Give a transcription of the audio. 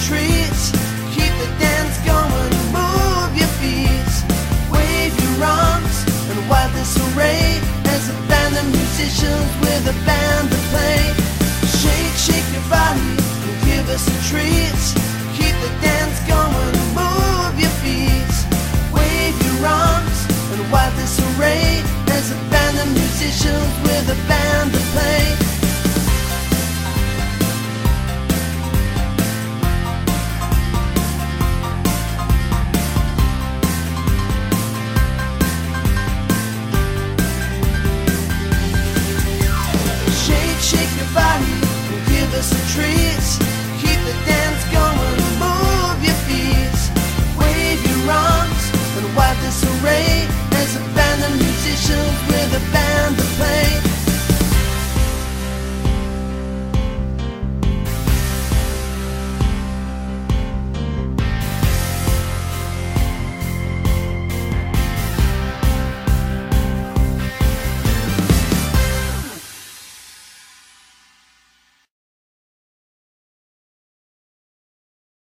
treat. Keep the dance going, move your feet, wave your arms, and wild disarray as a band of musicians with a band to play. Shake, shake your body and give us a treat. Keep the dance going, move your feet, wave your arms, and wild disarray as a band of musicians with a band to play. Shake your body and give us a treat. Keep the dance